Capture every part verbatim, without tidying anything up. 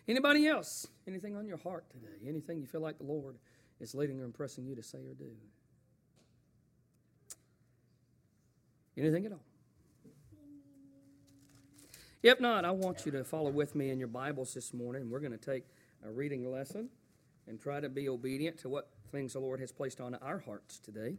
Anybody else? Anything on your heart today? Anything you feel like the Lord is leading or impressing you to say or do? Anything at all? If not, I want you to follow with me in your Bibles this morning. We're going to take a reading lesson and try to be obedient to what things the Lord has placed on our hearts today.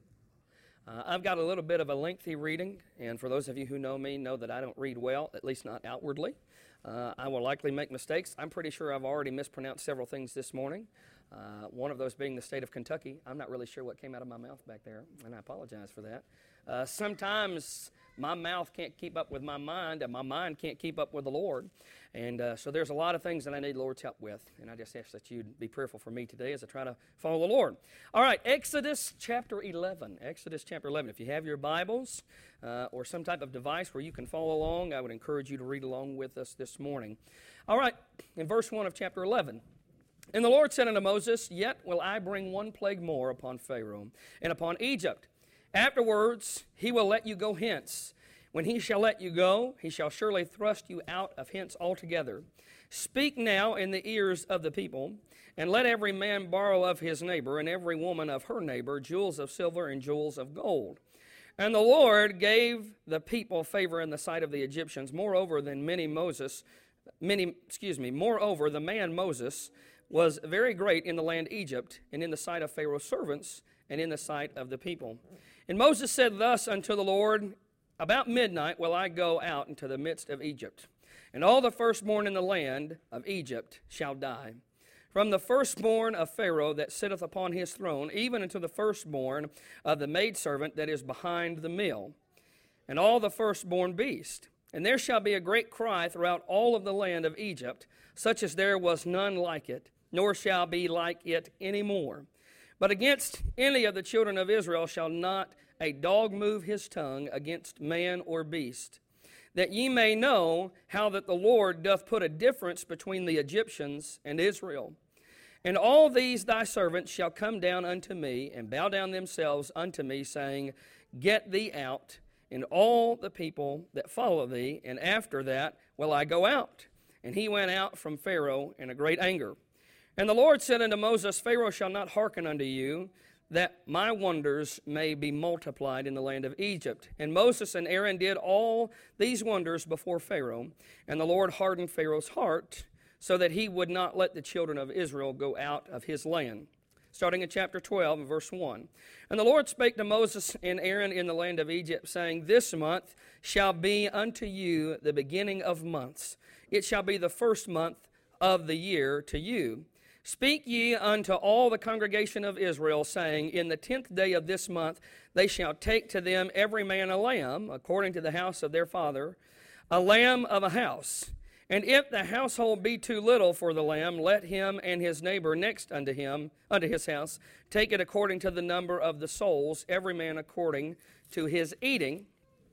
Uh, I've got a little bit of a lengthy reading, and for those of you who know me, know that I don't read well, at least not outwardly. Uh, I will likely make mistakes. I'm pretty sure I've already mispronounced several things this morning, uh, one of those being the state of Kentucky. I'm not really sure what came out of my mouth back there, and I apologize for that. Uh, sometimes my mouth can't keep up with my mind, and my mind can't keep up with the Lord. And uh, so there's a lot of things that I need the Lord's help with. And I just ask that you'd be prayerful for me today as I try to follow the Lord. All right, Exodus chapter eleven. Exodus chapter eleven. If you have your Bibles uh, or some type of device where you can follow along, I would encourage you to read along with us this morning. All right, in verse one of chapter eleven. And the Lord said unto Moses, Yet will I bring one plague more upon Pharaoh and upon Egypt. Afterwards he will let you go hence. When he shall let you go, he shall surely thrust you out of hence altogether. Speak now in the ears of the people, and let every man borrow of his neighbor, and every woman of her neighbor, jewels of silver and jewels of gold. And the Lord gave the people favor in the sight of the Egyptians, moreover than many Moses, many, excuse me, moreover the man Moses was very great in the land Egypt, and in the sight of Pharaoh's servants, and in the sight of the people. And Moses said thus unto the Lord, About midnight will I go out into the midst of Egypt, and all the firstborn in the land of Egypt shall die. From the firstborn of Pharaoh that sitteth upon his throne, even unto the firstborn of the maidservant that is behind the mill, and all the firstborn beast. And there shall be a great cry throughout all of the land of Egypt, such as there was none like it, nor shall be like it any more. But against any of the children of Israel shall not a dog move his tongue against man or beast, that ye may know how that the Lord doth put a difference between the Egyptians and Israel. And all these thy servants shall come down unto me, and bow down themselves unto me, saying, Get thee out, and all the people that follow thee, and after that will I go out. And he went out from Pharaoh in a great anger. And the Lord said unto Moses, Pharaoh shall not hearken unto you, that my wonders may be multiplied in the land of Egypt. And Moses and Aaron did all these wonders before Pharaoh, and the Lord hardened Pharaoh's heart, so that he would not let the children of Israel go out of his land. Starting in chapter twelve, and verse one. And the Lord spake to Moses and Aaron in the land of Egypt, saying, This month shall be unto you the beginning of months. It shall be the first month of the year to you. Speak ye unto all the congregation of Israel, saying, In the tenth day of this month they shall take to them every man a lamb, according to the house of their father, a lamb of a house. And if the household be too little for the lamb, let him and his neighbor next unto him, unto his house, take it according to the number of the souls, every man according to his eating,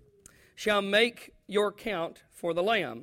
shall make your count for the lamb.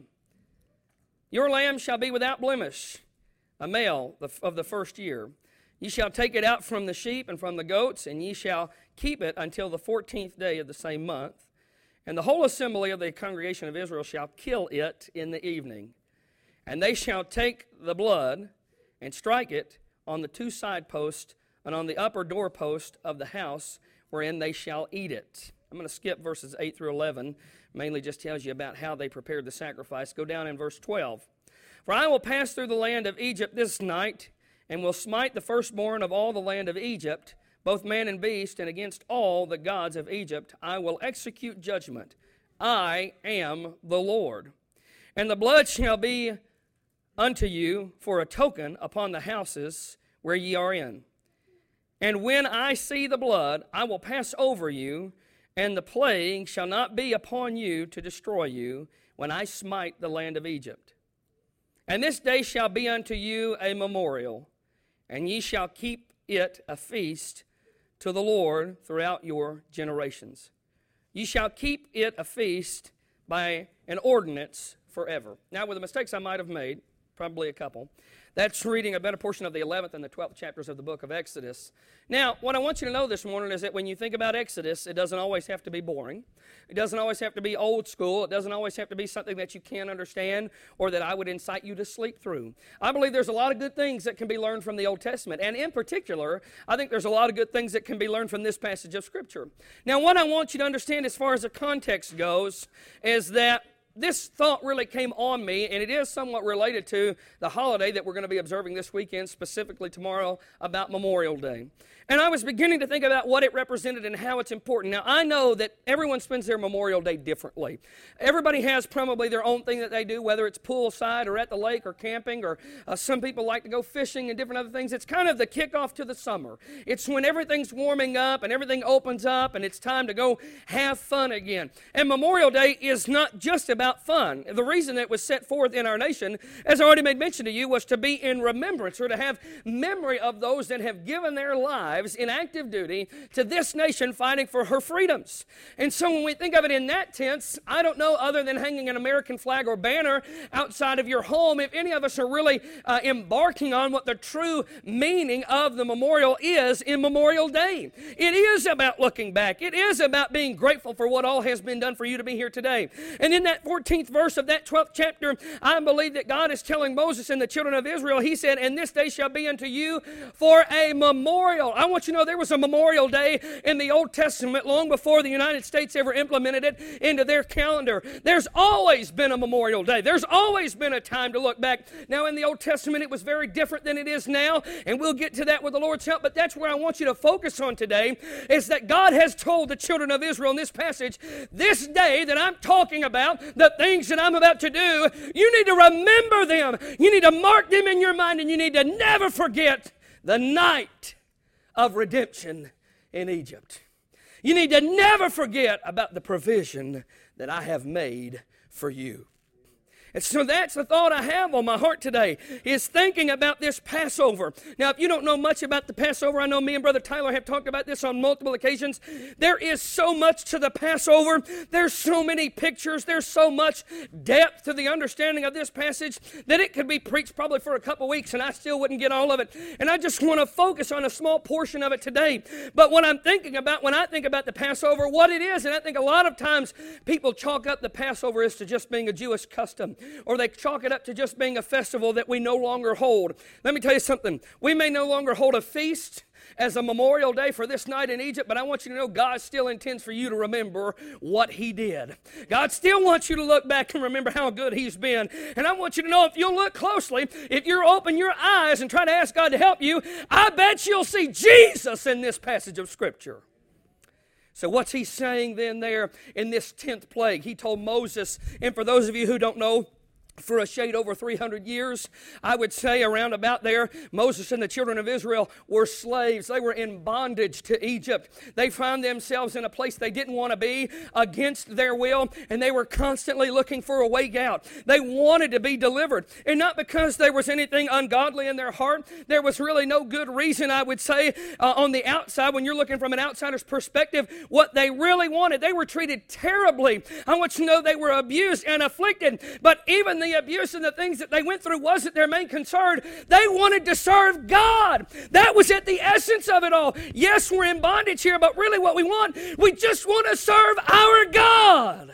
Your lamb shall be without blemish, a male of the first year. Ye shall take it out from the sheep and from the goats, and ye shall keep it until the fourteenth day of the same month. And the whole assembly of the congregation of Israel shall kill it in the evening. And they shall take the blood and strike it on the two side posts and on the upper doorpost of the house wherein they shall eat it. I'm going to skip verses eight through eleven. Mainly just tells you about how they prepared the sacrifice. Go down in verse twelve. For I will pass through the land of Egypt this night, and will smite the firstborn of all the land of Egypt, both man and beast, and against all the gods of Egypt I will execute judgment. I am the Lord. And the blood shall be unto you for a token upon the houses where ye are in. And when I see the blood, I will pass over you, and the plague shall not be upon you to destroy you, when I smite the land of Egypt. And this day shall be unto you a memorial, and ye shall keep it a feast to the Lord throughout your generations. Ye shall keep it a feast by an ordinance forever. Now, with the mistakes I might have made, probably a couple. That's reading a better portion of the eleventh and the twelfth chapters of the book of Exodus. Now, what I want you to know this morning is that when you think about Exodus, it doesn't always have to be boring. It doesn't always have to be old school. It doesn't always have to be something that you can't understand or that I would incite you to sleep through. I believe there's a lot of good things that can be learned from the Old Testament. And in particular, I think there's a lot of good things that can be learned from this passage of Scripture. Now, what I want you to understand as far as the context goes is that this thought really came on me, and it is somewhat related to the holiday that we're going to be observing this weekend, specifically tomorrow, about Memorial Day. And I was beginning to think about what it represented and how it's important. Now, I know that everyone spends their Memorial Day differently. Everybody has probably their own thing that they do, whether it's poolside or at the lake or camping, or uh, some people like to go fishing and different other things. It's kind of the kickoff to the summer. It's when everything's warming up and everything opens up and it's time to go have fun again. And Memorial Day is not just about fun. The reason it was set forth in our nation, as I already made mention to you, was to be in remembrance, or to have memory of those that have given their lives in active duty to this nation fighting for her freedoms. And so when we think of it in that tense, I don't know, other than hanging an American flag or banner outside of your home, if any of us are really uh, embarking on what the true meaning of the memorial is in Memorial Day. It is about looking back. It is about being grateful for what all has been done for you to be here today. And in that fourteenth verse of that twelfth chapter, I believe that God is telling Moses and the children of Israel, he said, "And this day shall be unto you for a memorial." I want you to know there was a Memorial Day in the Old Testament long before the United States ever implemented it into their calendar. There's always been a Memorial Day. There's always been a time to look back. Now, in the Old Testament, it was very different than it is now, and we'll get to that with the Lord's help, but that's where I want you to focus on today, is that God has told the children of Israel in this passage, this day that I'm talking about, the things that I'm about to do, you need to remember them. You need to mark them in your mind, and you need to never forget the night of redemption in Egypt. You need to never forget about the provision that I have made for you. And so that's the thought I have on my heart today, is thinking about this Passover. Now, if you don't know much about the Passover, I know me and Brother Tyler have talked about this on multiple occasions. There is so much to the Passover. There's so many pictures. There's so much depth to the understanding of this passage that it could be preached probably for a couple weeks and I still wouldn't get all of it. And I just want to focus on a small portion of it today. But what I'm thinking about when I think about the Passover, what it is, and I think a lot of times people chalk up the Passover as to just being a Jewish custom, or they chalk it up to just being a festival that we no longer hold. Let me tell you something. We may no longer hold a feast as a Memorial Day for this night in Egypt, but I want you to know God still intends for you to remember what He did. God still wants you to look back and remember how good He's been. And I want you to know, if you'll look closely, if you'll open your eyes and try to ask God to help you, I bet you'll see Jesus in this passage of Scripture. So what's He saying then there in this tenth plague? He told Moses, and for those of you who don't know, for a shade over three hundred years, I would say around about there, Moses and the children of Israel were slaves. They were in bondage to Egypt. They found themselves in a place they didn't want to be, against their will, and they were constantly looking for a way out. They wanted to be delivered, and not because there was anything ungodly in their heart. There was really no good reason, I would say, uh, on the outside, when you're looking from an outsider's perspective, what they really wanted. They were treated terribly. I want you to know they were abused and afflicted, but even the abuse and the things that they went through wasn't their main concern. They wanted to serve God. That was at the essence of it all. Yes, we're in bondage here, but really what we want, we just want to serve our God.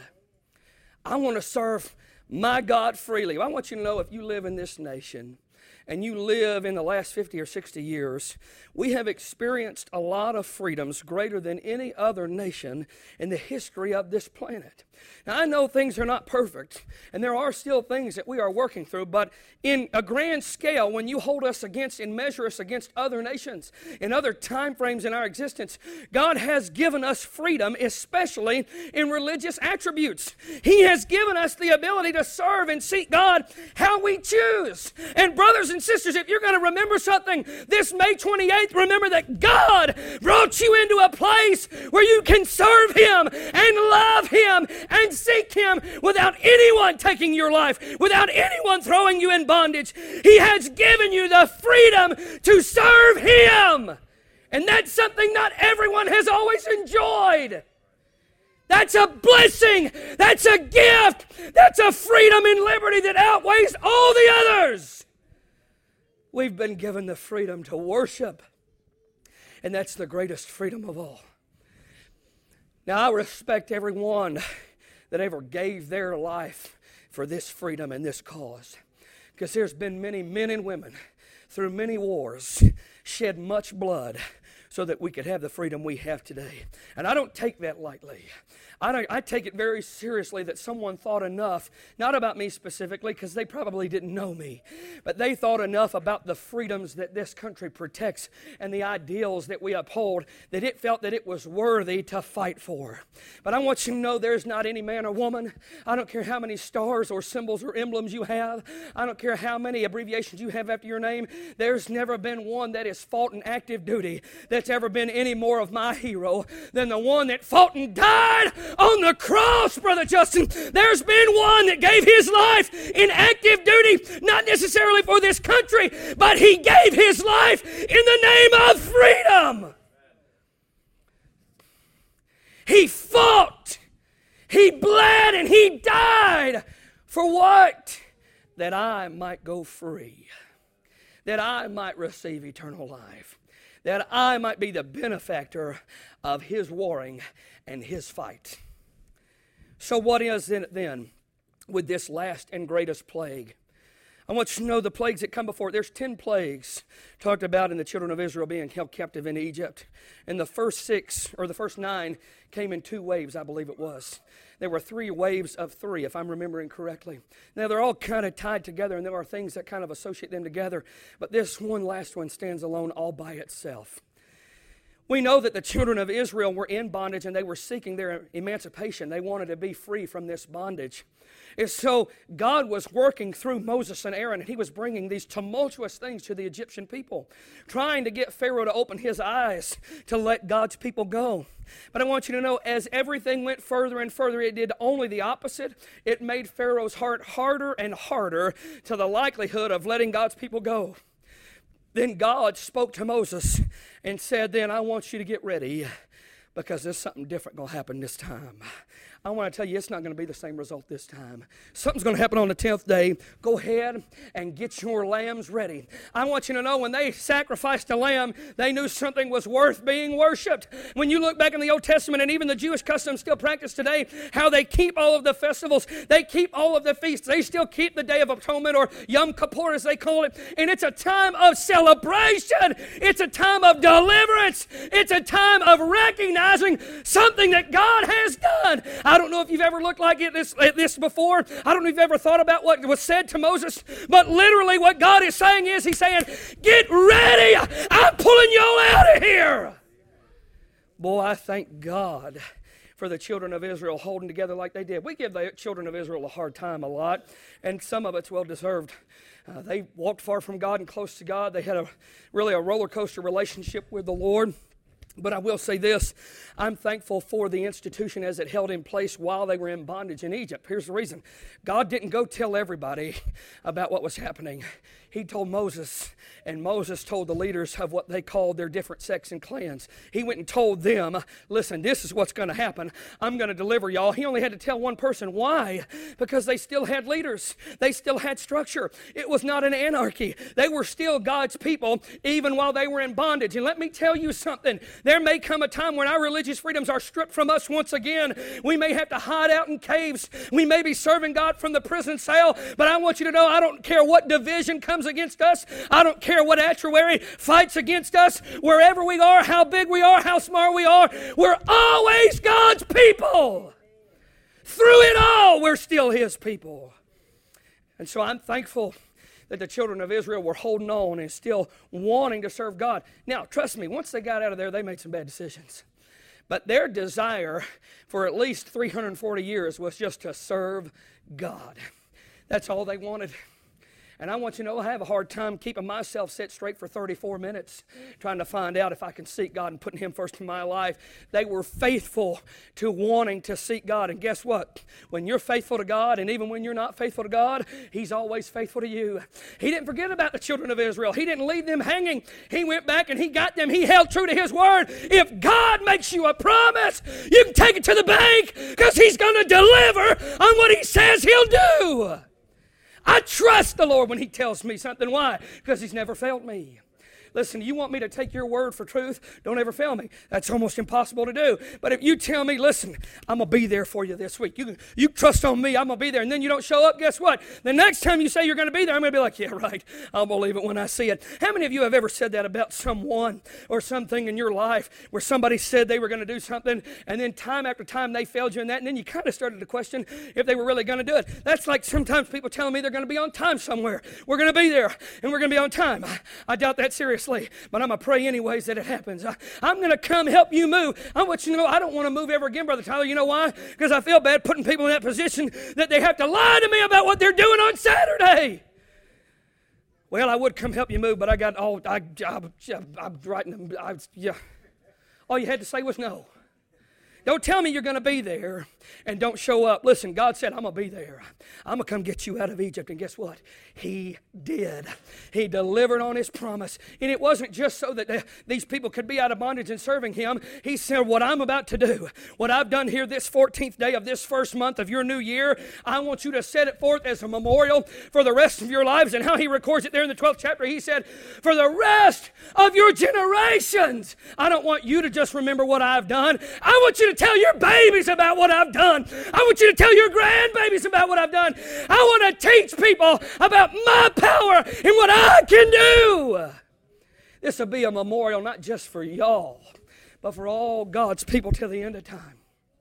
I want to serve my God freely. I want you to know, if you live in this nation and you live in the last fifty or sixty years, we have experienced a lot of freedoms greater than any other nation in the history of this planet. Now, I know things are not perfect, and there are still things that we are working through, but in a grand scale, when you hold us against and measure us against other nations and other time frames in our existence, God has given us freedom, especially in religious attributes. He has given us the ability to serve and seek God how we choose. And brothers and sisters, if you're going to remember something this May twenty-eighth, remember that God brought you into a place where you can serve Him and love Him and seek Him without anyone taking your life, without anyone throwing you in bondage. He has given you the freedom to serve Him. And that's something not everyone has always enjoyed. That's a blessing. That's a gift. That's a freedom and liberty that outweighs all the others. We've been given the freedom to worship, and that's the greatest freedom of all. Now, I respect everyone that ever gave their life for this freedom and this cause, because there's been many men and women through many wars shed much blood so that we could have the freedom we have today. And I don't take that lightly. I, don't, I take it very seriously that someone thought enough, not about me specifically, because they probably didn't know me, but they thought enough about the freedoms that this country protects and the ideals that we uphold, that it felt that it was worthy to fight for. But I want you to know there's not any man or woman, I don't care how many stars or symbols or emblems you have, I don't care how many abbreviations you have after your name, there's never been one that has fought in active duty that's ever been any more of my hero than the one that fought and died on the cross, Brother Justin. There's been one that gave his life in active duty, not necessarily for this country, but he gave his life in the name of freedom. He fought, he bled, and he died for what? That I might go free, that I might receive eternal life, that I might be the benefactor of his warring and his fight. So what is in it then with this last and greatest plague? I want you to know the plagues that come before it. There's ten plagues talked about in the children of Israel being held captive in Egypt. And the first six, or the first nine, came in two waves, I believe it was. There were three waves of three, if I'm remembering correctly. Now, they're all kind of tied together, and there are things that kind of associate them together. But this one last one stands alone all by itself. We know that the children of Israel were in bondage, and they were seeking their emancipation. They wanted to be free from this bondage. And so God was working through Moses and Aaron, and he was bringing these tumultuous things to the Egyptian people, trying to get Pharaoh to open his eyes to let God's people go. But I want you to know, as everything went further and further, it did only the opposite. It made Pharaoh's heart harder and harder to the likelihood of letting God's people go. Then God spoke to Moses and said, then I want you to get ready, because there's something different going to happen this time. I want to tell you, it's not going to be the same result this time. Something's going to happen on the tenth day. Go ahead and get your lambs ready. I want you to know, when they sacrificed a lamb, they knew something was worth being worshipped. When you look back in the Old Testament, and even the Jewish customs still practiced today, how they keep all of the festivals, they keep all of the feasts, they still keep the Day of Atonement, or Yom Kippur as they call it, and it's a time of celebration. It's a time of deliverance. It's a time of recognizing something that God has done. I don't know if you've ever looked like it this, at this before. I don't know if you've ever thought about what was said to Moses, but literally what God is saying is, he's saying, get ready. I'm pulling y'all out of here. Boy, I thank God for the children of Israel holding together like they did. We give the children of Israel a hard time a lot, and some of it's well-deserved. Uh, they walked far from God and close to God. They had a really a roller coaster relationship with the Lord. But I will say this, I'm thankful for the institution as it held in place while they were in bondage in Egypt. Here's the reason. God didn't go tell everybody about what was happening. He told Moses, and Moses told the leaders of what they called their different sects and clans. He went and told them, listen, this is what's going to happen. I'm going to deliver y'all. He only had to tell one person. Why? Because they still had leaders. They still had structure. It was not an anarchy. They were still God's people even while they were in bondage. And let me tell you something. There may come a time when our religious freedoms are stripped from us once again. We may have to hide out in caves. We may be serving God from the prison cell. But I want you to know, I don't care what division comes against us. I don't care what actuary fights against us. Wherever we are, how big we are, how smart we are, we're always God's people. Through it all, we're still His people. And so I'm thankful that the children of Israel were holding on and still wanting to serve God. Now, trust me, once they got out of there, they made some bad decisions. But their desire for at least three hundred forty years was just to serve God. That's all they wanted. And I want you to know I have a hard time keeping myself set straight for thirty-four minutes, trying to find out if I can seek God and putting Him first in my life. They were faithful to wanting to seek God. And guess what? When you're faithful to God, and even when you're not faithful to God, He's always faithful to you. He didn't forget about the children of Israel. He didn't leave them hanging. He went back and He got them. He held true to His word. If God makes you a promise, you can take it to the bank because He's going to deliver on what He says He'll do. I trust the Lord when He tells me something. Why? Because He's never failed me. Listen, you want me to take your word for truth? Don't ever fail me. That's almost impossible to do. But if you tell me, listen, I'm going to be there for you this week. You, you trust on me, I'm going to be there. And then you don't show up, guess what? The next time you say you're going to be there, I'm going to be like, yeah, right. I'll believe it when I see it. How many of you have ever said that about someone or something in your life where somebody said they were going to do something, and then time after time they failed you in that, and then you kind of started to question if they were really going to do it? That's like sometimes people telling me they're going to be on time somewhere. We're going to be there, and we're going to be on time. I, I doubt that seriously. But I'm going to pray anyways that it happens. I, I'm going to come help you move. I want you to know I don't want to move ever again, Brother Tyler. You know why? Because I feel bad putting people in that position that they have to lie to me about what they're doing on Saturday. Well, I would come help you move, but I got all, I, I, I'm writing them. I, yeah. All you had to say was no. Don't tell me you're going to be there and don't show up. Listen, God said, I'm going to be there. I'm going to come get you out of Egypt. And guess what? He did. He delivered on His promise. And it wasn't just so that the, these people could be out of bondage and serving Him. He said, what I'm about to do, what I've done here this fourteenth day of this first month of your new year, I want you to set it forth as a memorial for the rest of your lives. And how He records it there in the twelfth chapter, He said, for the rest of your generations. I don't want you to just remember what I've done. I want you to tell your babies about what I've done. I want you to tell your grandbabies about what I've done. I want to teach people about my power and what I can do. This will be a memorial not just for y'all, but for all God's people till the end of time.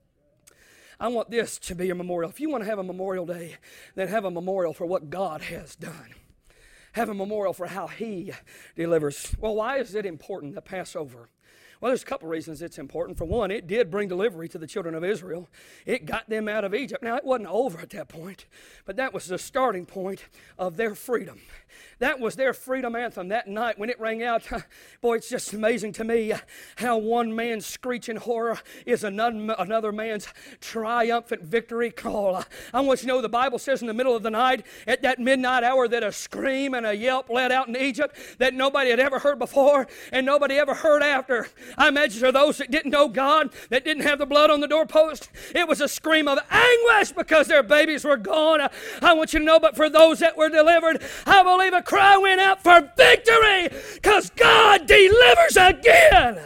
I want this to be a memorial. If you want to have a memorial day, then have a memorial for what God has done. Have a memorial for how He delivers. Well, why is it important, the Passover? Well, there's a couple reasons it's important. For one, it did bring delivery to the children of Israel. It got them out of Egypt. Now, it wasn't over at that point, but that was the starting point of their freedom. That was their freedom anthem that night when it rang out. Boy, it's just amazing to me how one man's screeching horror is another, another man's triumphant victory call. I want you to know the Bible says in the middle of the night, at that midnight hour, that a scream and a yelp let out in Egypt that nobody had ever heard before and nobody ever heard after. I imagine for those that didn't know God, that didn't have the blood on the doorpost, it was a scream of anguish because their babies were gone. I want you to know, but for those that were delivered, I believe a cry went out for victory because God delivers again.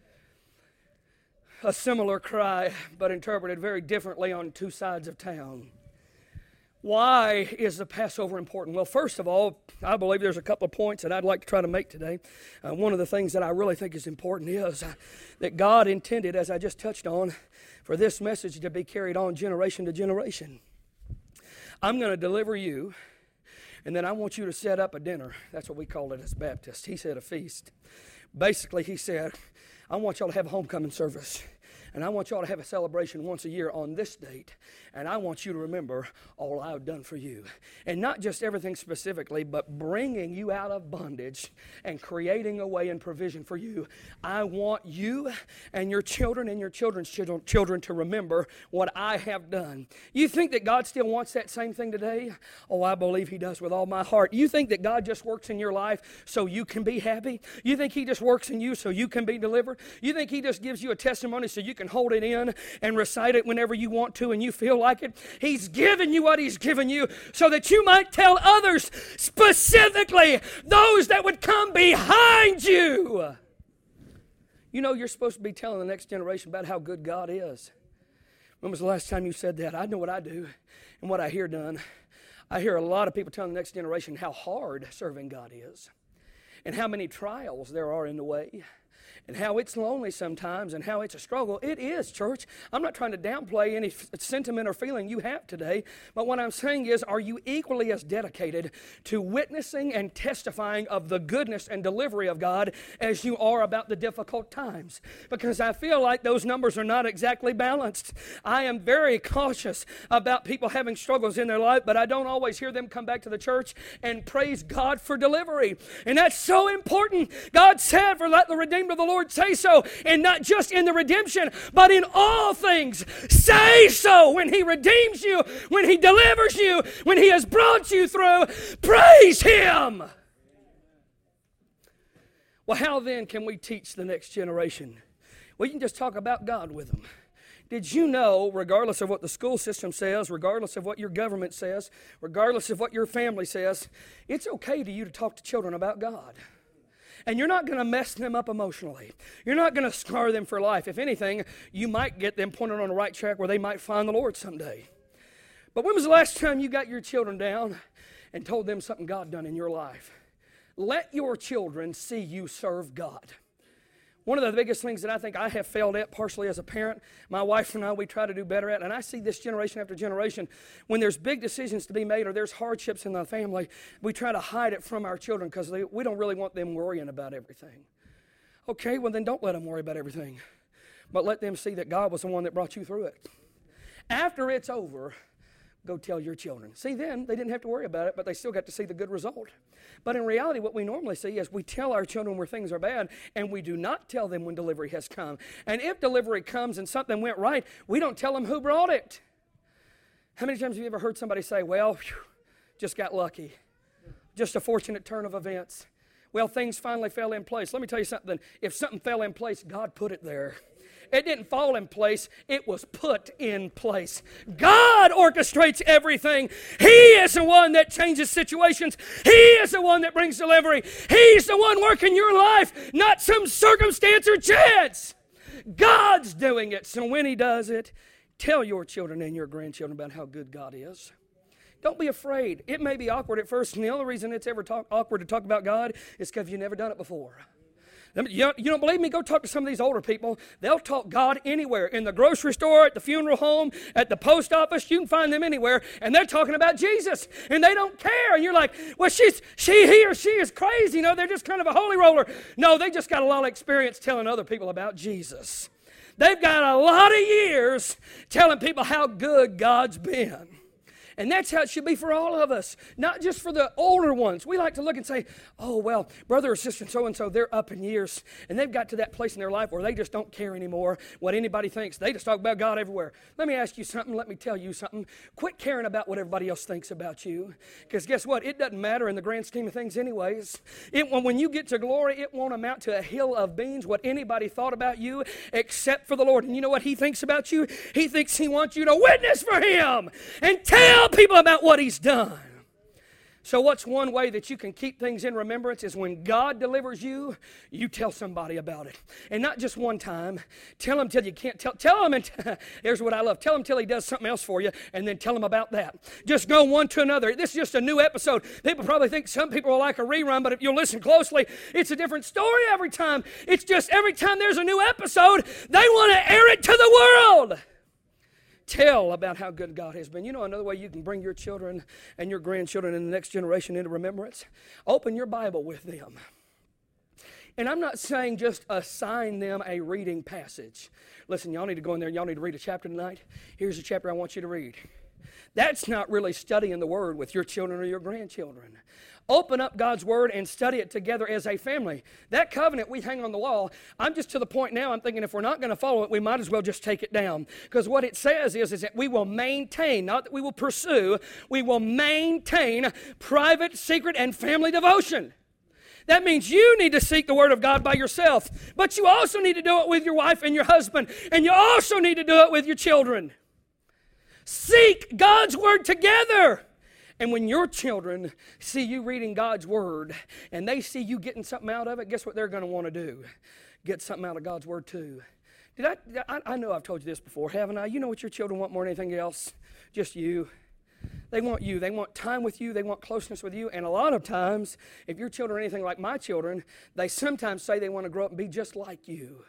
A similar cry, but interpreted very differently on two sides of town. Why is the Passover important? Well, first of all, I believe there's a couple of points that I'd like to try to make today. Uh, one of the things that I really think is important is uh, that God intended, as I just touched on, for this message to be carried on generation to generation. I'm going to deliver you, and then I want you to set up a dinner. That's what we call it as Baptists. He said a feast. Basically, he said, I want y'all to have a homecoming service. And I want y'all to have a celebration once a year on this date. And I want you to remember all I've done for you. And not just everything specifically, but bringing you out of bondage and creating a way and provision for you. I want you and your children and your children's children, children to remember what I have done. You think that God still wants that same thing today? Oh, I believe He does with all my heart. You think that God just works in your life so you can be happy? You think He just works in you so you can be delivered? You think He just gives you a testimony so you can hold it in and recite it whenever you want to and you feel like it? He's given you what He's given you so that you might tell others, specifically those that would come behind you. You know, you're supposed to be telling the next generation about how good God is. When was the last time you said that? I know what I do and what I hear done. I hear a lot of people telling the next generation how hard serving God is and how many trials there are in the way. and how it's lonely sometimes and how it's a struggle. It is, church. I'm not trying to downplay any f- sentiment or feeling you have today, but what I'm saying is, are you equally as dedicated to witnessing and testifying of the goodness and delivery of God as you are about the difficult times? Because I feel like those numbers are not exactly balanced. I am very cautious about people having struggles in their life, but I don't always hear them come back to the church and praise God for delivery. And that's so important. God said, for let the redeemed of the Lord say so, and not just in the redemption, but in all things. Say so when He redeems you, when He delivers you, when He has brought you through. Praise Him. Well, how then can we teach the next generation? We can just talk about God with them. Did you know, regardless of what the school system says, regardless of what your government says, regardless of what your family says, it's okay to you to talk to children about God. And you're not going to mess them up emotionally. You're not going to scar them for life. If anything, you might get them pointed on the right track where they might find the Lord someday. But when was the last time you got your children down and told them something God done in your life? Let your children see you serve God. One of the biggest things that I think I have failed at, partially as a parent, my wife and I, we try to do better at, and I see this generation after generation, when there's big decisions to be made or there's hardships in the family, we try to hide it from our children because we don't really want them worrying about everything. Okay, well then don't let them worry about everything, but let them see that God was the one that brought you through it. After it's over, go tell your children. See, then they didn't have to worry about it, but they still got to see the good result. But in reality, what we normally see is we tell our children where things are bad, and we do not tell them when delivery has come. And if delivery comes and something went right, we don't tell them who brought it. How many times have you ever heard somebody say, well, whew, just got lucky. Just a fortunate turn of events. Well, things finally fell in place. Let me tell you something. If something fell in place, God put it there. It didn't fall in place. It was put in place. God orchestrates everything. He is the one that changes situations. He is the one that brings delivery. He's the one working your life, not some circumstance or chance. God's doing it. So when He does it, tell your children and your grandchildren about how good God is. Don't be afraid. It may be awkward at first, and the only reason it's ever talk, awkward to talk about God is because you've never done it before. You don't believe me? Go talk to some of these older people. They'll talk God anywhere. In the grocery store, at the funeral home, at the post office. You can find them anywhere. And they're talking about Jesus. And they don't care. And you're like, well, she's, she, he or she is crazy. You know, they're just kind of a holy roller. No, they just got a lot of experience telling other people about Jesus. They've got a lot of years telling people how good God's been. And that's how it should be for all of us, not just for the older ones. We like to look and say, oh, well, brother or sister so-and-so, they're up in years, and they've got to that place in their life where they just don't care anymore what anybody thinks. They just talk about God everywhere. Let me ask you something. Let me tell you something. Quit caring about what everybody else thinks about you, because guess what? It doesn't matter in the grand scheme of things anyways. It, when you get to glory, it won't amount to a hill of beans what anybody thought about you except for the Lord. And you know what He thinks about you? He thinks He wants you to witness for Him and tell people about what He's done. So what's one way that you can keep things in remembrance is when God delivers you, you tell somebody about it. And not just one time. Tell them till you can't tell. Tell them, and here's what I love. Tell them till He does something else for you, and then tell them about that. Just go one to another. This is just a new episode. People probably think some people will like a rerun, but if you'll listen closely, it's a different story every time. It's just every time there's a new episode, they want to air it to the world. Tell about how good God has been. You know another way you can bring your children and your grandchildren and the next generation into remembrance? Open your Bible with them. And I'm not saying just assign them a reading passage. Listen, y'all need to go in there and y'all need to read a chapter tonight. Here's a chapter I want you to read. That's not really studying the Word with your children or your grandchildren. Open up God's Word and study it together as a family. That covenant we hang on the wall, I'm just to the point now, I'm thinking if we're not going to follow it, we might as well just take it down. Because what it says is, is that we will maintain, not that we will pursue, we will maintain private, secret, and family devotion. That means you need to seek the Word of God by yourself. But you also need to do it with your wife and your husband. And you also need to do it with your children. Seek God's Word together. And when your children see you reading God's Word and they see you getting something out of it, guess what they're going to want to do? Get something out of God's Word too. Did I, I? I know I've told you this before, haven't I? You know what your children want more than anything else? Just you. They want you. They want time with you. They want closeness with you. And a lot of times, if your children are anything like my children, they sometimes say they want to grow up and be just like you.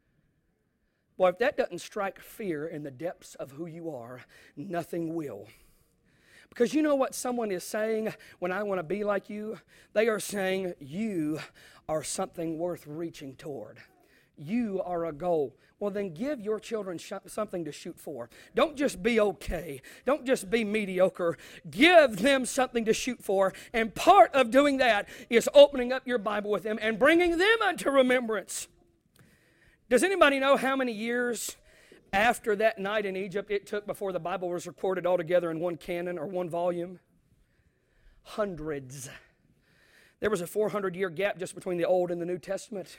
Boy, if that doesn't strike fear in the depths of who you are, nothing will. Because you know what someone is saying when I want to be like you? They are saying you are something worth reaching toward. You are a goal. Well, then give your children sh- something to shoot for. Don't just be okay. Don't just be mediocre. Give them something to shoot for. And part of doing that is opening up your Bible with them and bringing them unto remembrance. Does anybody know how many years after that night in Egypt it took before the Bible was recorded all together in one canon or one volume? Hundreds. There was a four hundred year gap just between the Old and the New Testament.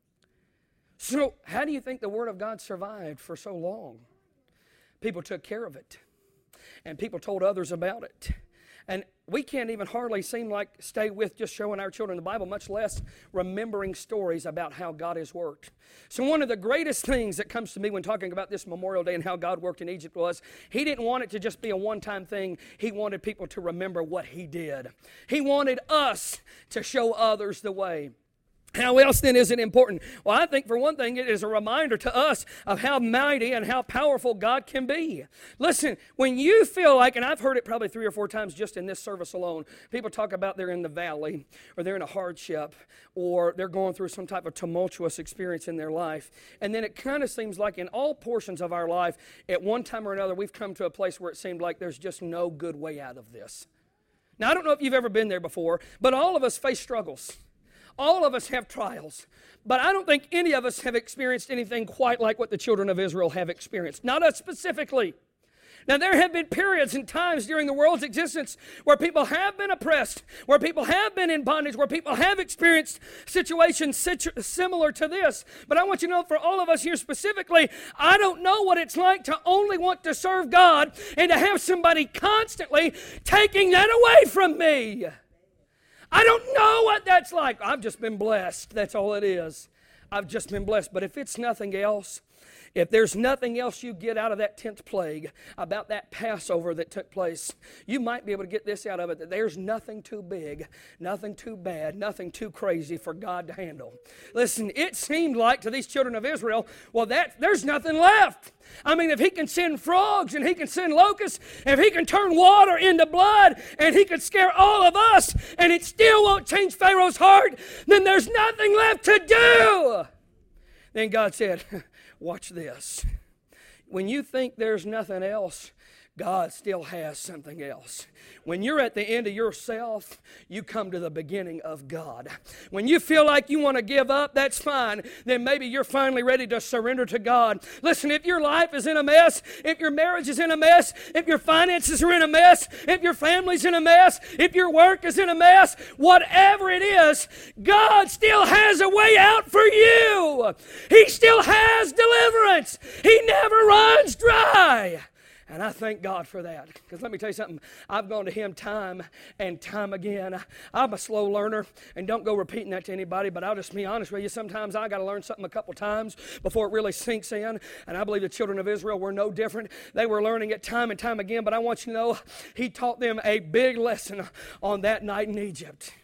So how do you think the Word of God survived for so long? People took care of it. And people told others about it. And we can't even hardly seem like stay with just showing our children the Bible, much less remembering stories about how God has worked. So one of the greatest things that comes to me when talking about this Memorial Day and how God worked in Egypt was He didn't want it to just be a one-time thing. He wanted people to remember what He did. He wanted us to show others the way. How else then is it important? Well, I think for one thing, it is a reminder to us of how mighty and how powerful God can be. Listen, when you feel like, and I've heard it probably three or four times just in this service alone, people talk about they're in the valley, or they're in a hardship, or they're going through some type of tumultuous experience in their life. And then it kind of seems like in all portions of our life, at one time or another, we've come to a place where it seemed like there's just no good way out of this. Now, I don't know if you've ever been there before, but all of us face struggles. All of us have trials, but I don't think any of us have experienced anything quite like what the children of Israel have experienced. Not us specifically. Now, there have been periods and times during the world's existence where people have been oppressed, where people have been in bondage, where people have experienced situations situ- similar to this. But I want you to know, for all of us here specifically, I don't know what it's like to only want to serve God and to have somebody constantly taking that away from me. I don't know what that's like. I've just been blessed. That's all it is. I've just been blessed. But if it's nothing else, if there's nothing else you get out of that tenth plague, about that Passover that took place, you might be able to get this out of it, that there's nothing too big, nothing too bad, nothing too crazy for God to handle. Listen, it seemed like to these children of Israel, well, that there's nothing left. I mean, if He can send frogs and He can send locusts, if He can turn water into blood and He could scare all of us and it still won't change Pharaoh's heart, then there's nothing left to do. Then God said, watch this. When you think there's nothing else, God still has something else. When you're at the end of yourself, you come to the beginning of God. When you feel like you want to give up, that's fine. Then maybe you're finally ready to surrender to God. Listen, if your life is in a mess, if your marriage is in a mess, if your finances are in a mess, if your family's in a mess, if your work is in a mess, whatever it is, God still has a way out for you. He still has deliverance. He never runs dry. And I thank God for that. Because let me tell you something. I've gone to Him time and time again. I'm a slow learner, and don't go repeating that to anybody, but I'll just be honest with you. Sometimes I got to learn something a couple times before it really sinks in. And I believe the children of Israel were no different. They were learning it time and time again, but I want you to know He taught them a big lesson on that night in Egypt.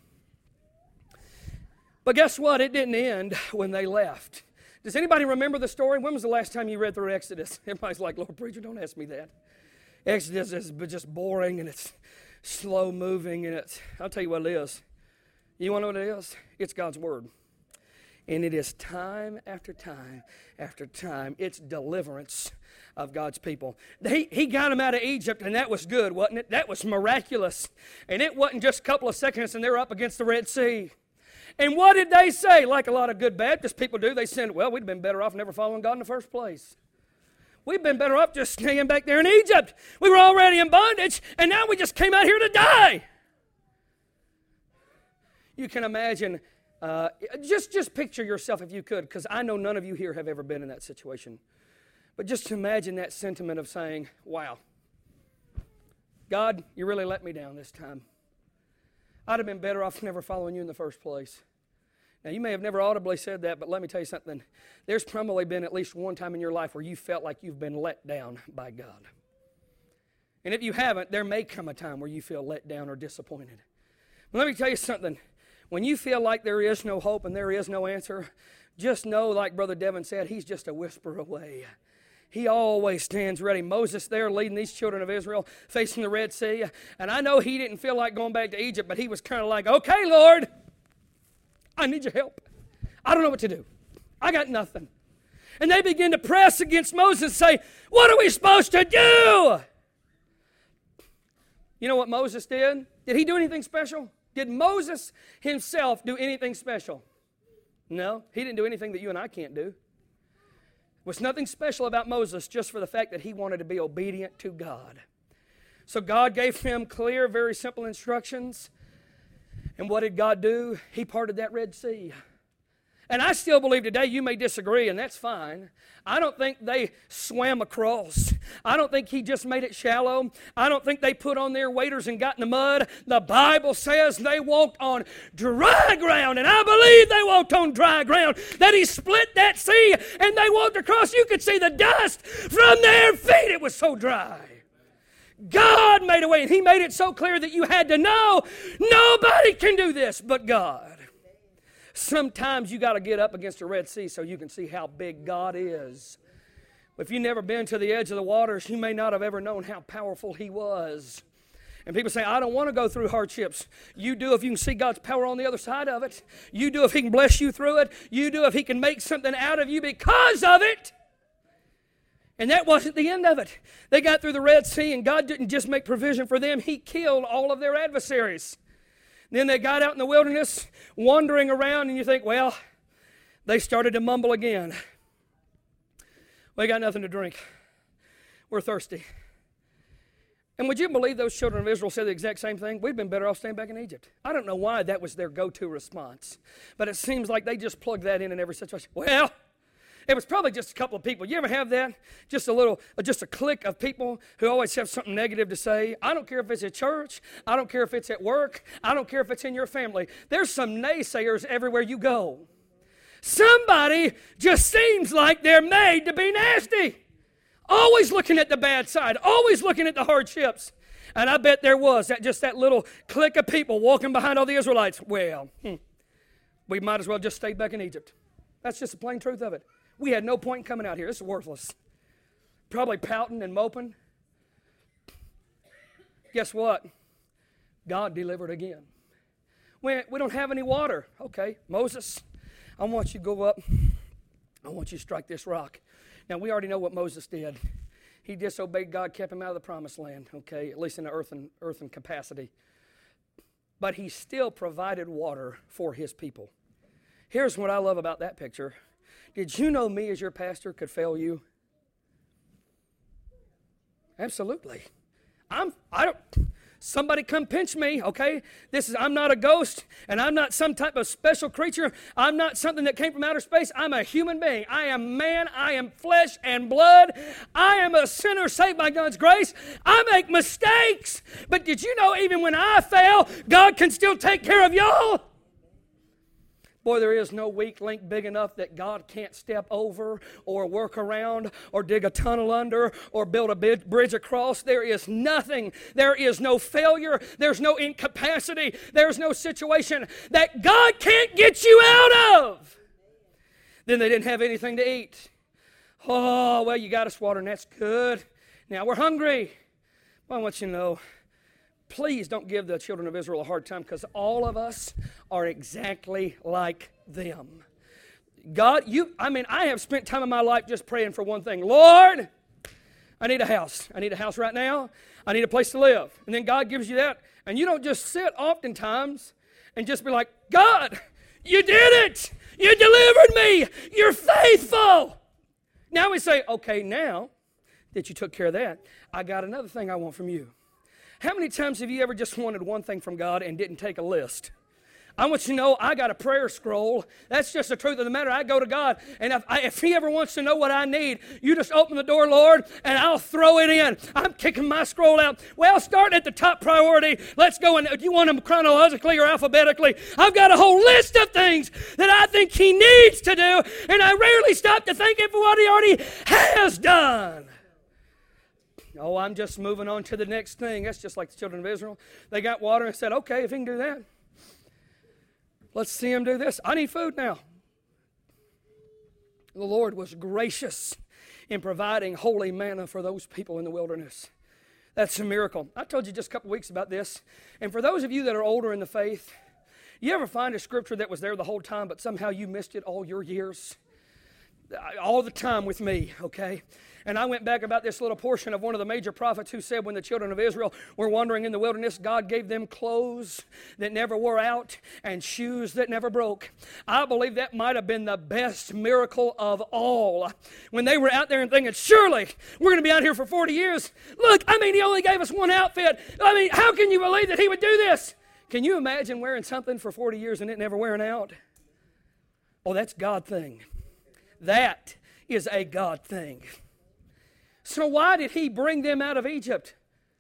But guess what? It didn't end when they left. Does anybody remember the story? When was the last time you read through Exodus? Everybody's like, Lord Preacher, don't ask me that. Exodus is just boring and it's slow moving and it's, I'll tell you what it is. You want to know what it is? It's God's Word. And it is time after time after time. It's deliverance of God's people. He, he got them out of Egypt, and that was good, wasn't it? That was miraculous. And it wasn't just a couple of seconds and they were up against the Red Sea. And what did they say? Like a lot of good Baptist people do, they said, well, we'd been better off never following God in the first place. We've been better off just staying back there in Egypt. We were already in bondage, and now we just came out here to die. You can imagine, uh, just, just picture yourself if you could, because I know none of you here have ever been in that situation. But just imagine that sentiment of saying, wow, God, you really let me down this time. I'd have been better off never following you in the first place. Now, you may have never audibly said that, but let me tell you something. There's probably been at least one time in your life where you felt like you've been let down by God. And if you haven't, there may come a time where you feel let down or disappointed. But let me tell you something. When you feel like there is no hope and there is no answer, just know, like Brother Devin said, he's just a whisper away. He always stands ready. Moses there leading these children of Israel, facing the Red Sea. And I know he didn't feel like going back to Egypt, but he was kind of like, okay, Lord, I need your help. I don't know what to do. I got nothing. And they begin to press against Moses and say, what are we supposed to do? You know what Moses did? Did he do anything special? Did Moses himself do anything special? No, he didn't do anything that you and I can't do. There was nothing special about Moses just for the fact that he wanted to be obedient to God. So God gave him clear, very simple instructions. And what did God do? He parted that Red Sea. And I still believe today, you may disagree, and that's fine. I don't think they swam across. I don't think he just made it shallow. I don't think they put on their waders and got in the mud. The Bible says they walked on dry ground, and I believe they walked on dry ground, that he split that sea, and they walked across. You could see the dust from their feet. It was so dry. God made a way, and he made it so clear that you had to know nobody can do this but God. Sometimes you got to get up against the Red Sea so you can see how big God is. If you've never been to the edge of the waters, you may not have ever known how powerful he was. And people say, I don't want to go through hardships. You do if you can see God's power on the other side of it. You do if he can bless you through it. You do if he can make something out of you because of it. And that wasn't the end of it. They got through the Red Sea, and God didn't just make provision for them. He killed all of their adversaries. Then they got out in the wilderness, wandering around, and you think, well, they started to mumble again. We got nothing to drink. We're thirsty. And would you believe those children of Israel said the exact same thing? We'd been better off staying back in Egypt. I don't know why that was their go-to response, but it seems like they just plugged that in in every situation. Well, it was probably just a couple of people. You ever have that? Just a little, just a clique of people who always have something negative to say. I don't care if it's at church. I don't care if it's at work. I don't care if it's in your family. There's some naysayers everywhere you go. Somebody just seems like they're made to be nasty. Always looking at the bad side. Always looking at the hardships. And I bet there was that just that little clique of people walking behind all the Israelites. Well, hmm, we might as well just stay back in Egypt. That's just the plain truth of it. We had no point in coming out here. This is worthless. Probably pouting and moping. Guess what? God delivered again. We, we don't have any water. Okay, Moses, I want you to go up. I want you to strike this rock. Now, we already know what Moses did. He disobeyed God, kept him out of the promised land, okay, at least in the earthen, earthen capacity. But he still provided water for his people. Here's what I love about that picture. Did you know me as your pastor could fail you? Absolutely. I'm, I don't, somebody come pinch me, okay? This is, I'm not a ghost, and I'm not some type of special creature. I'm not something that came from outer space. I'm a human being. I am man. I am flesh and blood. I am a sinner saved by God's grace. I make mistakes. But did you know even when I fail, God can still take care of y'all? Boy, there is no weak link big enough that God can't step over or work around or dig a tunnel under or build a bridge across. There is nothing. There is no failure. There's no incapacity. There's no situation that God can't get you out of. Then they didn't have anything to eat. Oh, well, you got us water, and that's good. Now we're hungry. Well, I want you to know, please don't give the children of Israel a hard time, because all of us are exactly like them. God, you, I mean, I have spent time in my life just praying for one thing. Lord, I need a house. I need a house right now. I need a place to live. And then God gives you that. And you don't just sit oftentimes and just be like, God, you did it. You delivered me. You're faithful. Now we say, okay, now that you took care of that, I got another thing I want from you. How many times have you ever just wanted one thing from God and didn't take a list? I want you to know I got a prayer scroll. That's just the truth of the matter. I go to God, and if, I, if He ever wants to know what I need, you just open the door, Lord, and I'll throw it in. I'm kicking my scroll out. Well, start at the top priority. Let's go. And do you want them chronologically or alphabetically? I've got a whole list of things that I think He needs to do, and I rarely stop to thank Him for what He already has done. Oh, I'm just moving on to the next thing. That's just like the children of Israel. They got water and said, okay, if he can do that, let's see him do this. I need food now. The Lord was gracious in providing holy manna for those people in the wilderness. That's a miracle. I told you just a couple weeks about this. And for those of you that are older in the faith, you ever find a scripture that was there the whole time, but somehow you missed it all your years? All the time with me, okay? And I went back about this little portion of one of the major prophets who said when the children of Israel were wandering in the wilderness, God gave them clothes that never wore out and shoes that never broke. I believe that might have been the best miracle of all. When they were out there and thinking, surely we're going to be out here for forty years. Look, I mean, he only gave us one outfit. I mean, how can you believe that he would do this? Can you imagine wearing something for forty years and it never wearing out? Oh, that's God thing. That is a God thing. So why did he bring them out of Egypt?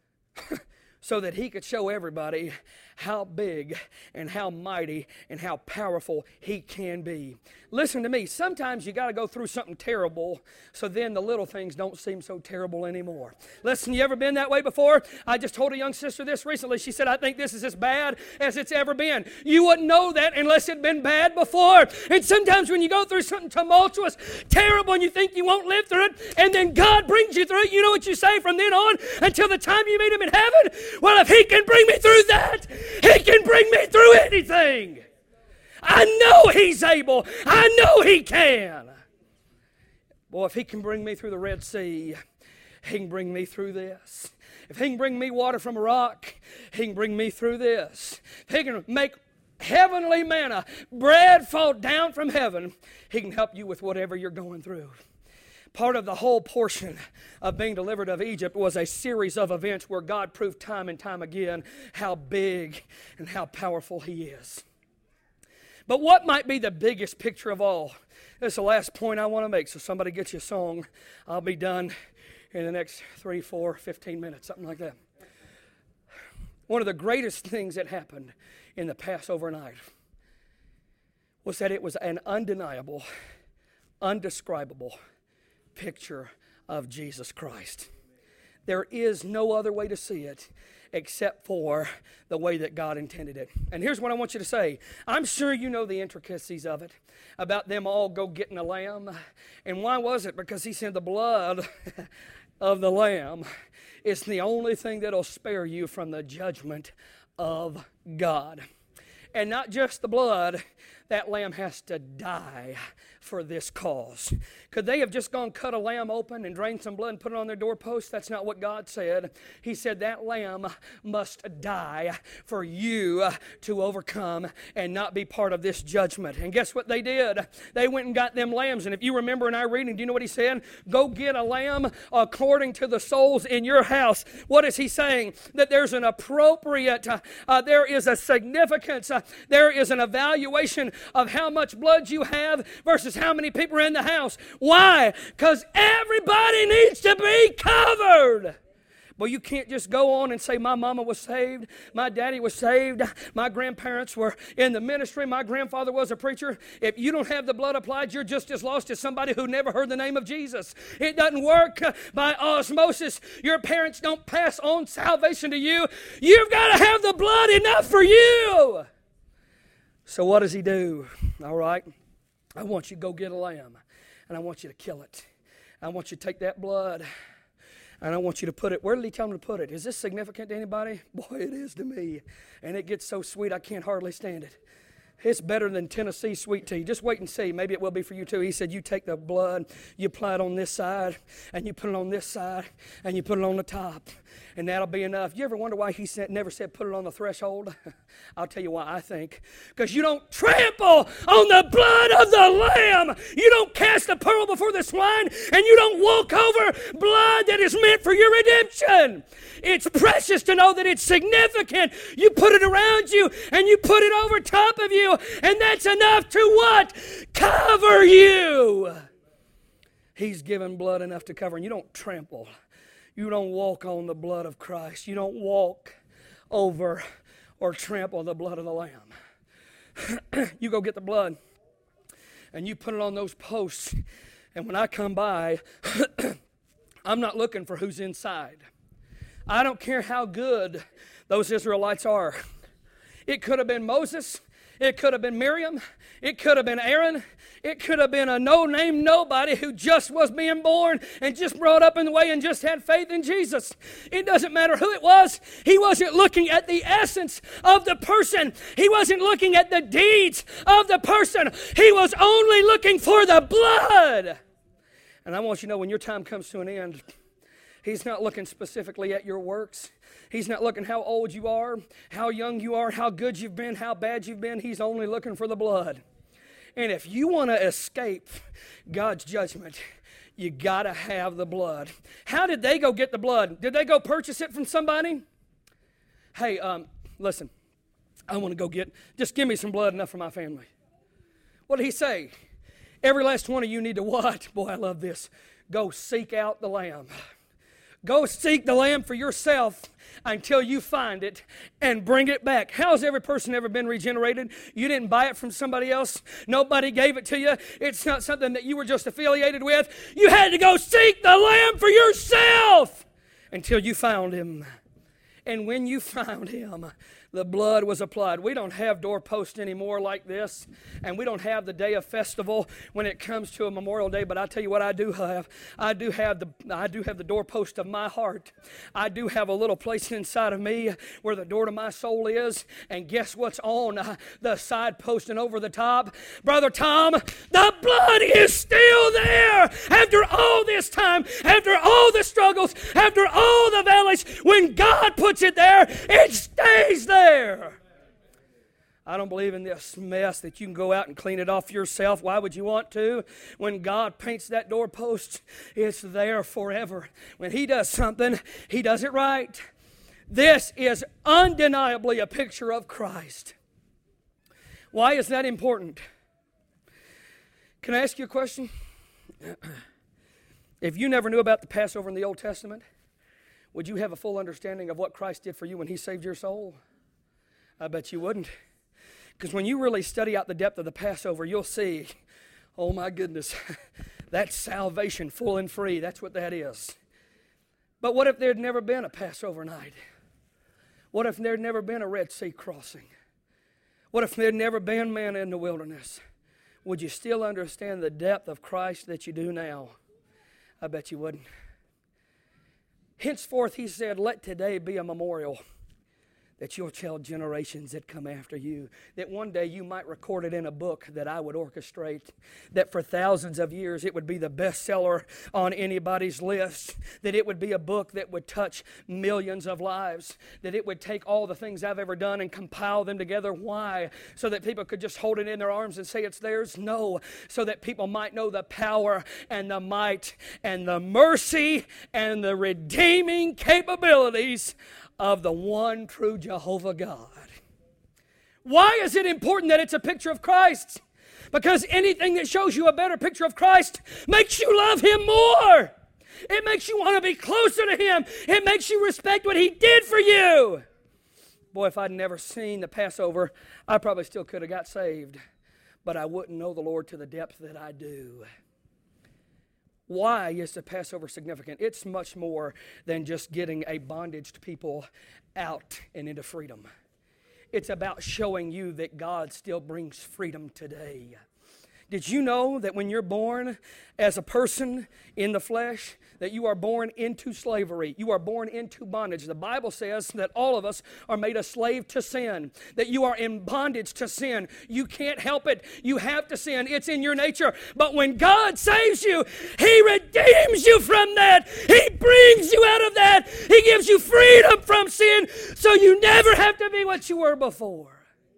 So that he could show everybody how big and how mighty and how powerful he can be. Listen to me, sometimes you got to go through something terrible so then the little things don't seem so terrible anymore. Listen, you ever been that way before? I just told a young sister this recently. She said, I think this is as bad as it's ever been. You wouldn't know that unless it'd been bad before. And sometimes when you go through something tumultuous, terrible, and you think you won't live through it, and then God brings you through it, you know what you say from then on until the time you meet him in heaven? Well, if he can bring me through that, he can bring me through anything. I know he's able. I know he can. Boy, if he can bring me through the Red Sea, he can bring me through this. If he can bring me water from a rock, he can bring me through this. If he can make heavenly manna, bread fall down from heaven, he can help you with whatever you're going through. Part of the whole portion of being delivered of Egypt was a series of events where God proved time and time again how big and how powerful he is. But what might be the biggest picture of all? This is the last point I want to make, so somebody get you a song. I'll be done in the next three, four, fifteen minutes, something like that. One of the greatest things that happened in the Passover night was that it was an undeniable, undescribable picture of Jesus Christ. There is no other way to see it except for the way that God intended it. And here's what I want you to say. I'm sure you know the intricacies of it, about them all go getting a lamb. And why was it? Because he said the blood of the lamb is the only thing that'll spare you from the judgment of God. And not just the blood, that lamb has to die for this cause. Could they have just gone cut a lamb open and drained some blood and put it on their doorpost? That's not what God said. He said that lamb must die for you to overcome and not be part of this judgment. And guess what they did? They went and got them lambs. And if you remember in our reading, do you know what he said? Go get a lamb according to the souls in your house. What is he saying? That there's an appropriate, uh, uh, there is a significance, uh, there is an evaluation of how much blood you have versus how many people are in the house. Why? Because everybody needs to be covered. Well, you can't just go on and say, my mama was saved, my daddy was saved, my grandparents were in the ministry, my grandfather was a preacher. If you don't have the blood applied, you're just as lost as somebody who never heard the name of Jesus. It doesn't work by osmosis. Your parents don't pass on salvation to you. You've got to have the blood enough for you. So what does he do? All right, I want you to go get a lamb, and I want you to kill it. I want you to take that blood, and I want you to put it, where did he tell him to put it? Is this significant to anybody? Boy, it is to me. And it gets so sweet, I can't hardly stand it. It's better than Tennessee sweet tea. Just wait and see. Maybe it will be for you too. He said, you take the blood, you apply it on this side, and you put it on this side, and you put it on the top. And that'll be enough. You ever wonder why he said, never said put it on the threshold? I'll tell you why I think. Because you don't trample on the blood of the Lamb. You don't cast the pearl before the swine, and you don't walk over blood that is meant for your redemption. It's precious to know that it's significant. You put it around you, and you put it over top of you, and that's enough to what? Cover you. He's given blood enough to cover, and you don't trample. You don't walk on the blood of Christ. You don't walk over or trample the blood of the Lamb. You go get the blood, and you put it on those posts, and when I come by, I'm not looking for who's inside. I don't care how good those Israelites are. It could have been Moses. It could have been Miriam. It could have been Aaron. It could have been a no-name nobody who just was being born and just brought up in the way and just had faith in Jesus. It doesn't matter who it was. He wasn't looking at the essence of the person. He wasn't looking at the deeds of the person. He was only looking for the blood. And I want you to know, when your time comes to an end, He's not looking specifically at your works. He's not looking how old you are, how young you are, how good you've been, how bad you've been. He's only looking for the blood. And if you want to escape God's judgment, you got to have the blood. How did they go get the blood? Did they go purchase it from somebody? Hey, um, listen, I want to go get, just give me some blood enough for my family. What did he say? Every last one of you need to what? Boy, I love this. Go seek out the lamb. Go seek the lamb for yourself until you find it and bring it back. How's every person ever been regenerated? You didn't buy it from somebody else. Nobody gave it to you. It's not something that you were just affiliated with. You had to go seek the lamb for yourself until you found him. And when you found him, the blood was applied. We don't have doorposts anymore like this, and we don't have the day of festival when it comes to a Memorial Day, but I tell you what I do have. I do have the I do have the doorpost of my heart. I do have a little place inside of me where the door to my soul is, and guess what's on uh, the side post and over the top? Brother Tom, the blood is still there after all this time, after all the struggles, after all the valleys. When God puts it there, it stays there. There. I don't believe in this mess that you can go out and clean it off yourself. Why would you want to? When God paints that doorpost, it's there forever. When He does something, He does it right. This is undeniably a picture of Christ. Why is that important? Can I ask you a question? If you never knew about the Passover in the Old Testament, would you have a full understanding of what Christ did for you when He saved your soul? I bet you wouldn't. Because when you really study out the depth of the Passover, you'll see, oh my goodness, that's salvation full and free. That's what that is. But what if there'd never been a Passover night? What if there'd never been a Red Sea crossing? What if there'd never been manna in the wilderness? Would you still understand the depth of Christ that you do now? I bet you wouldn't. Henceforth, He said, let today be a memorial that you'll tell generations that come after you, that one day you might record it in a book that I would orchestrate, that for thousands of years it would be the bestseller on anybody's list, that it would be a book that would touch millions of lives, that it would take all the things I've ever done and compile them together. Why? So that people could just hold it in their arms and say it's theirs? No. So that people might know the power and the might and the mercy and the redeeming capabilities of the one true Jehovah God. Why is it important that it's a picture of Christ? Because anything that shows you a better picture of Christ makes you love Him more. It makes you want to be closer to Him. It makes you respect what He did for you. Boy, if I'd never seen the Passover, I probably still could have got saved. But I wouldn't know the Lord to the depth that I do. Why is the Passover significant? It's much more than just getting a bondaged people out and into freedom. It's about showing you that God still brings freedom today. Did you know that when you're born as a person in the flesh, that you are born into slavery? You are born into bondage. The Bible says that all of us are made a slave to sin, that you are in bondage to sin. You can't help it. You have to sin. It's in your nature. But when God saves you, He redeems you from that. He brings you out of that. He gives you freedom from sin so you never have to be what you were before.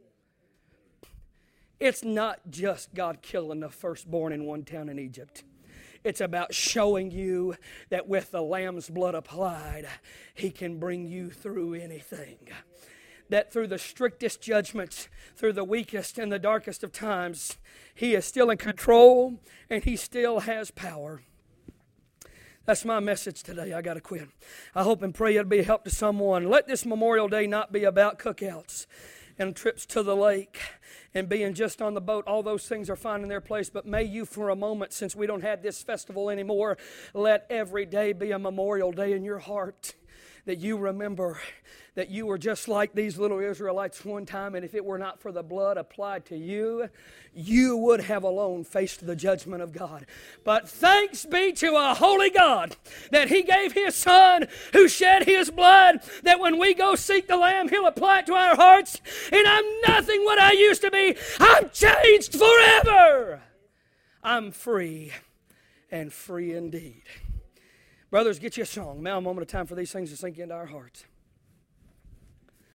It's not just God killing the firstborn in one town in Egypt. It's about showing you that with the Lamb's blood applied, He can bring you through anything. That through the strictest judgments, through the weakest and the darkest of times, He is still in control and He still has power. That's my message today. I got to quit. I hope and pray it'll be a help to someone. Let this Memorial Day not be about cookouts and trips to the lake and being just on the boat, all those things are finding their place. But may you for a moment, since we don't have this festival anymore, let every day be a memorial day in your heart, that you remember that you were just like these little Israelites one time, and if it were not for the blood applied to you, you would have alone faced the judgment of God. But thanks be to a holy God that He gave His Son who shed His blood, that when we go seek the Lamb, He'll apply it to our hearts, and I'm nothing what I used to be. I'm changed forever. I'm free, and free indeed. Brothers, get you a song. Now a moment of time for these things to sink into our hearts.